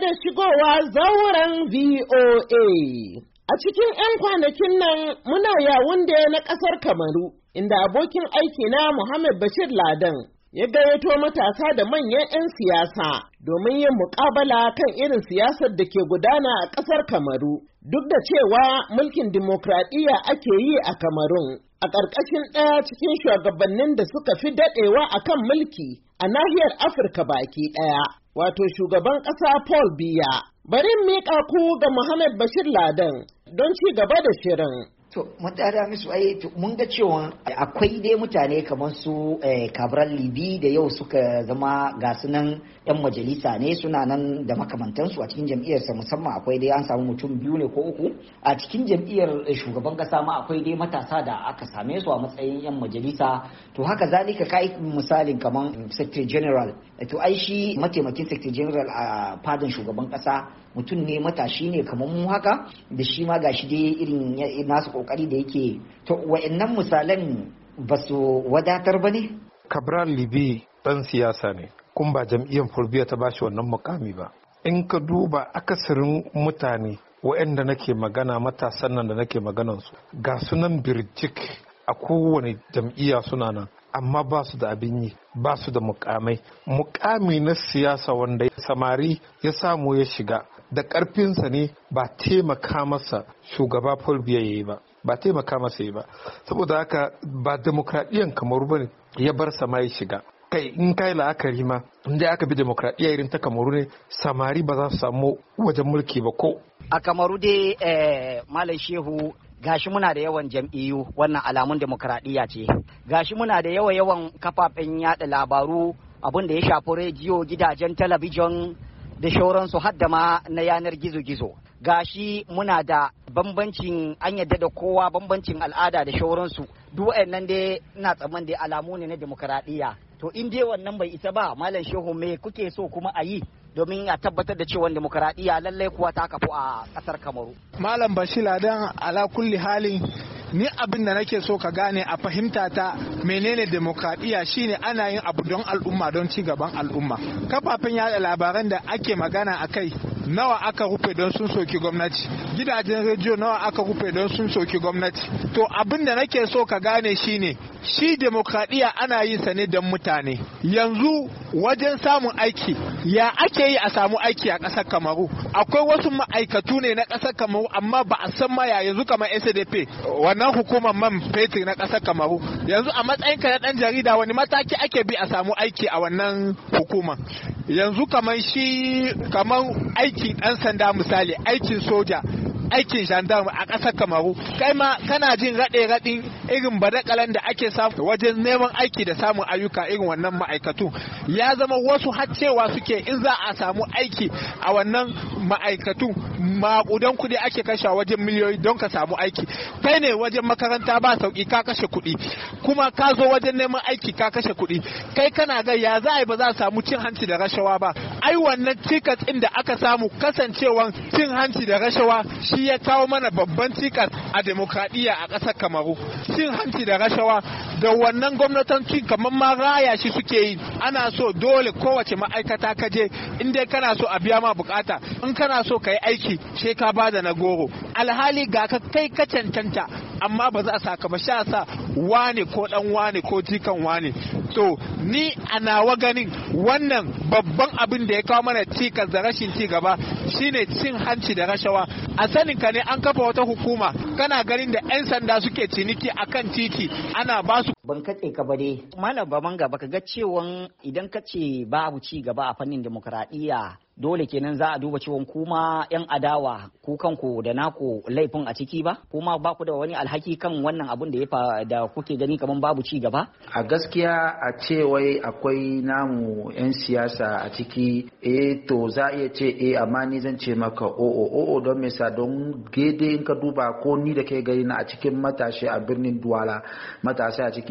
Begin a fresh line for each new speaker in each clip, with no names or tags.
da shigowa zauren VOA. A cikin 'yan kwanakin nan muna Yawunde na ƙasar Kamaru, inda abokin aiki na Muhammad Bashir Ladan ya gayyato matasa da manyan 'yan siyasa domin yin muƙabala kan irin siyasar da ke gudana a ƙasar Kamaru, duk da cewa mulkin dimokuraɗiyya ake yi a Kamarun. A ƙarƙashin ɗaya cikin shugabannin da suka fi daɗewa a kan mulki a nahiyar Afirka baki ɗaya, wato shugaban ƙasa Paul Biya. Bari miƙa ku ga Muhammad Bashir Ladan don ci gaba da shirin.
To, mutane musu mun ga cewa akwai dai mutane kamar su Cabral Libi da yau suka zama gasunan 'yan majalisa ne, suna nan da makamantansu a cikin jam'iyyarsa, musamman akwai dai an samu mutum 2 ne ko 3 a cikin jam'iyyar shugaban kasa ma akwai dai matasa da aka same su a matsayin 'yan majalisa. To haka zalika kai misalin kamar Secretary General, to ai shi mataimakin Secretary General a fadin shugaban kasa mutum ne matashi ne kamar mu haka, da shi ma gashi dai irin nasu kokari da yake. To wa'annan misalan ba su wadatar ba ne?
Cabral Libi dan siyasa ne, kun ba jam'iyyar Fulbiya ta bashi wannan mukami ba. In ka duba akasarin mutane wa'anda nake magana, matasan nan da nake maganansu, ga sunan birjik a kowane jam'iyya suna nan, amma ba su da abin yi, ba su da mukami na siyasa wanda samari ya samu ya shiga da ƙarfinsa ne, ba taimaka masa shugaba Paul Biya yayi ba taimaka masa yi ba. Saboda haka ba demokradiyyar Kamaru bane ya bar sama ya shiga. Kai in kai la'akari ma inda aka bi demokradiyya irin ta Kamaru ne, samari ba za su samu wajen mulki ba ko
a Kamaru dai. Malam Shehu, gashi muna da yawan jam'iyyu, wannan alamun demokradiyya ce. Gashi muna da yawan kafafen yada labaru, abin da ya shafi rediyo, gidajen talabijin da shauransu, hadda ma na yanar gizo-gizo. Gashi muna da bambancin, an yadda da kowa, bambancin al'ada da shauransu. Duk waɗannan dai ina tsamman dai alamu ne na demokradiyya. To in dai wannan bai isa ba, Malam Shehu, me kuke so kuma a yi domin a tabbatar da cewa demokradiyya lallai kuwa ta kafu a ƙasar Kamaru?
Malam Bashir Ladan, ala kulli halin ni abin da nake so ka gane a fahimta ta menene demokradiyya shine ana yin abu don al'umma, don ci gaban al'umma. Kafafen yada labaran da ake magana a kai, nawa aka rufe don sun soki gwamnati? Gidajen rediyo nawa aka rufe don sun soki gwamnati? To abin da nake so ka gane shine shi demokradiyya ana yin sa ne don mutane. Yanzu wajen samun aiki, ya ake yi a samu aiki a ƙasar Kamaru? Akwai wasu ma'aikatu ne na ƙasar Kamaru amma ba a san maya, yanzu kamar SDP, wannan hukumar man fetur na ƙasar Kamaru. Yanzu a matsayinka na ɗan jarida, wani mataki ake bi a samu aiki a wannan hukumar? Yanzu kamar aikin ɗan sanda misali, aikin soja, aikin gendarme a ƙasar Kamaru, kai ma kana jin raɗe-raɗin irin badakalan da ake samu wajen neman aiki da samun ayyuka irin wannan ma'aikatu. Ya zama wasu har cewa suke in za a samu aiki a wannan ma'aikatu, maƙudan kuɗi ake kashe wajen miliyoyi don ka samu aiki. Kai ne wajen makaranta ba sauƙi, ka kashe kuɗi, kuma ka zo wajen neman aiki ka kashe kuɗi. Kai kana ga ya za a yi ba za a samu cin hanci da rashawa ba? Ai wannan cikas ɗin da aka samu kasancewan cin hanci da rashawa shi ya kawo mana babban cikas a demokradiyya a ƙasar Kamaru. Cin hanci da rashawa da wannan gwamnatanci kamar ma raya shi suke yi. Ana so dole kowace ma'aikata ka je, in dai kana so a biya ma bukata, in kana so ka yi aiki sai ka bada na goro. Alhali ga ka kai ka cancanta, amma ba za a saka ba, sha sa wane ko dan wane ko jikan wane. To ni a nawa ganin wannan babban abin da ya kawo mana cikas da rashin ci gaba shine cin hanci da rashawa. A sanin ka ne an kafa wata hukuma, kana ganin da 'yan sanda suke ciniki akan titi, ana ba su.
Ban katse ka ba dai Malam Bamanga, baka ga cewa idan ka ce babu ci gaba a fannin demokradiyya, dole kenan za a duba cewa kuma 'yan adawa ku kanku da naku laifin a ciki ba? Kuma ba ku da wani alhaki kan wannan abun da ya da kuke gani kamar babu ci gaba?
A gaskiya a ce wai akwai namu 'yan siyasa a ciki, to za a iya ce amma ni zan ce maka o'o don me sa, don gede in ka duba ko ni da kai gari na a cikin matashi a birnin Duwala, matasa a cikin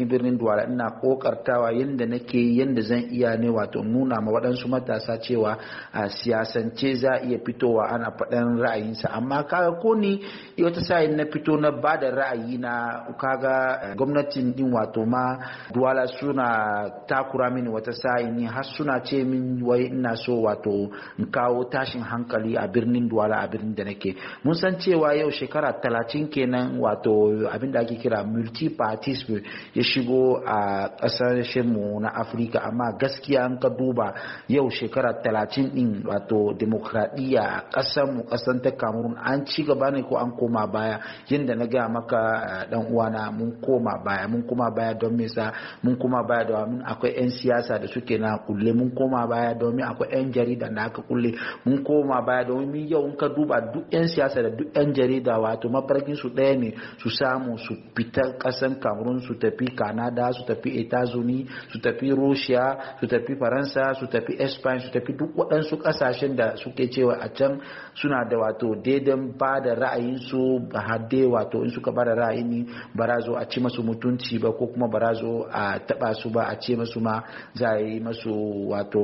cikin birnin Douala ina kokartawa yanda nake yanda zan iya ne wato nuna ma waɗansu matasa cewa a siyasance za iya fitowa ana faɗan ra'ayinsa amma kaga ko ni wata sa'in na fito na bada ra'ayi na kaga gwamnatin din wato ma Douala suna takura mini wata sa'in har suna ce min wai ina so wato in kawo tashin hankali a birnin Douala a birnin da nake mun san cewa yau shekara 30 kenan wato abinda ake kira multi-partyism ya shigo a ƙasashen mu na Afirka amma gaskiya an ka duba yau shekara 30 din wato demokradiyya a ƙasar mu ƙasar ta Cameroon an ci gaba ne ko an koma baya yanda na ga maka dan uwana mun koma baya don me sa mun koma baya domin akwai 'yan siyasa da suke na kulle mun koma baya domin akwai 'yan jarida da aka kulle mun koma baya domin yau in ka duba duk 'yan siyasa da duk 'yan jarida wato mafarkin su ɗaya ne su samu su fita ƙasan Cameroon su tafi Canada su tafi Etazuni su tafi Russia su tafi Faransa su tafi Spain su tafi duk waɗansu ƙasashen da suke cewa a can suna da wato daidan ba da ra'ayinsu ba hadde wato in suka ba da ra'ayi ba za zo a ci masu mutunci ba ko kuma ba za zo a taba su ba a ce masu ma za a yi masu wato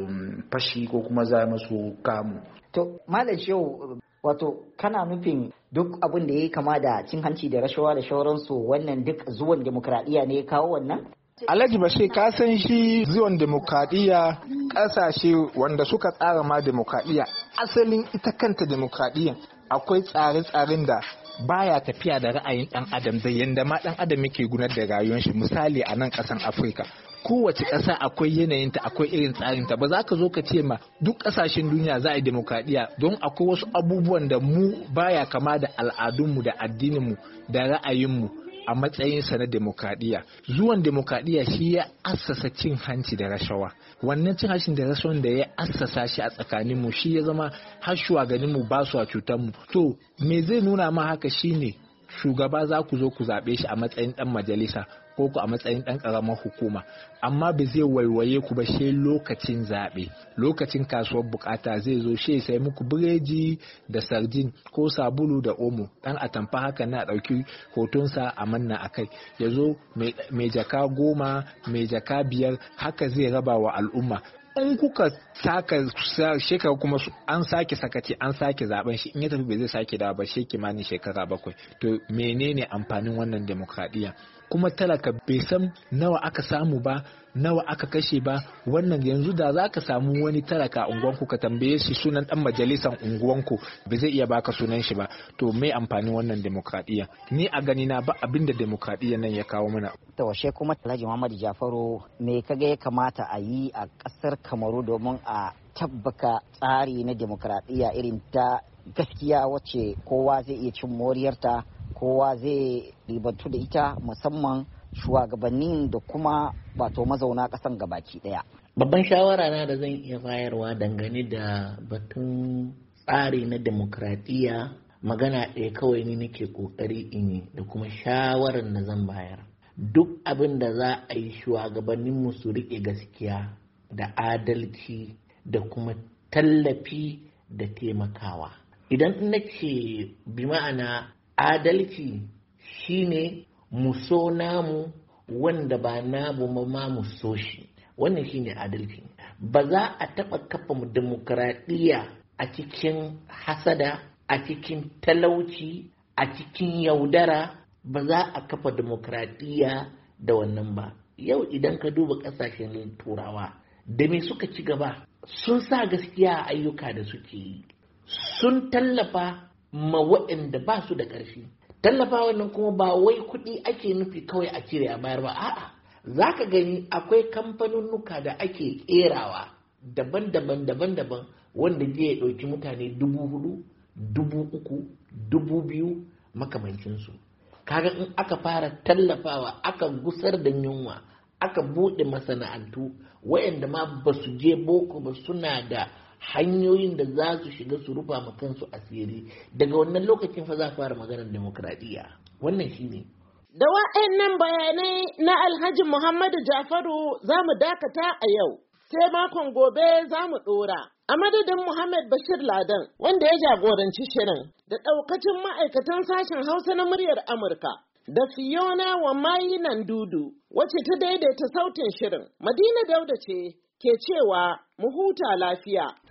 fashi ko kuma za a yi masu kamu.
To Malam Shehu wato kana nufin duk abin da ya kama da cin hanci da rashawa da shauransu wannan duk zuwan demokradiyya ne ya kawo wannan?
Alhaji Bashir ka san shi zuwan demokradiyya kasashe wanda suka tsara ma demokradiyya asalin ita kanta demokradiyya akwai tsare-tsaren da baya tafiya da ra'ayin dan adam da yanda ma dan adam yake gudanar da rayuwar shi misali a nan kasan Afirka kowace ƙasa akwai yanayinta akwai irin tsarinta ba za ka zo ka ce ma duk ƙasashen duniya za a yi demokradiyya don akwai wasu abubuwan da mu baya kama da al'adunmu da addininmu da ra'ayinmu a matsayinsa na demokradiyya zuwan demokradiyya shi ya assasa cin hanci da rashawa wannan cin hanci da rashawan da ya assasa shi a tsakaninmu shi ya zama har shugabanninmu ba su a cutarmu to me zai nuna ma haka shine shugaba za ku zo ku zaɓe shi a matsayin ɗan majalisa ko ku a matsayin ɗan ƙaramar hukuma amma ba zai waiwaye ku ba sai lokacin zaɓe lokacin kasuwar bukata zai zo shi sai muku bireji da sardin ko sabulu da omo ɗan atamfa haka na ɗauki hotonsa a manna a kai ya zo mai jaka 10 mai jaka 5 haka zai raba wa al'umma in kuka saka shekara kuma an sake sakaci an sake zaben shi in ya tafi bai zai sake dawo ba shi kimanin shekara 7 to menene amfanin wannan demokradiyya kuma talaka bai san nawa aka samu ba nawa aka kashe ba wannan yanzu da za ka samu wani talaka a unguwanku ka tambaye shi sunan dan majalisan unguwanku bai zai iya baka sunan shi ba to me amfanin wannan demokradiyya ni a gani na ba abinda demokradiyya nan ya kawo mana
to washe kuma Alhaji Muhammadu Jafaru me kaga ya kamata a yi a kasar Kamaru domin a tabbaka tsari na demokradiyya irin ta gaskiya wacce kowa zai iya cin moriyarta kowa zai ribantu da ita musamman shugabannin da kuma wato mazauna kasan gabaki daya.
Babban shawara na da zan iya bayarwa dangane da batun tsari na demokradiyya magana ɗaya kawai ni nake kokari in yi da kuma shawarar da zan bayar. Duk abin da za a yi shugabanninmu su riƙe gaskiya da adalci da kuma tallafi da taimakawa. Idan na ce bi ma'ana adalci shine mu so namu wanda ba namu ma mu so shi wannan shine adalci ba za a taɓa kafa demokradiyya a cikin hasada a cikin talauci a cikin yaudara ba za a kafa demokradiyya da wannan ba yau idan ka duba ƙasashen turawa da me suka ci gaba sun sa gaskiya a ayyuka da suke yi sun tallafa ma waɗanda ba su da ƙarfi tallafa wannan kuma ba wai kuɗi ake nufi kawai a cire a bayar ba a'a za ka gani akwai kamfanunnuka da ake ƙerawa daban-daban wanda zai ɗauki mutane 4,000 3,000 2,000 makamancinsu kaga in aka fara tallafawa aka gusar da yunwa aka buɗe masana'antu waɗanda ma ba su je boko ba suna da hanyoyin da za su shiga su rufa ma kansu asiri daga wannan lokacin fa za fara maganar demokradiyya wannan shine
da wa'annan bayanai na Alhaji Muhammadu Jafaru za mu dakata a yau sai makon gobe za mu dora a madadin Muhammad Bashir Ladan wanda ya jagoranci shirin da daukacin ma'aikatan sashen Hausa na muryar Amurka da Fiona Wamai Nandudu wacce ta daidaita sautin shirin. Madina Dauda ce ke cewa mu huta lafiya.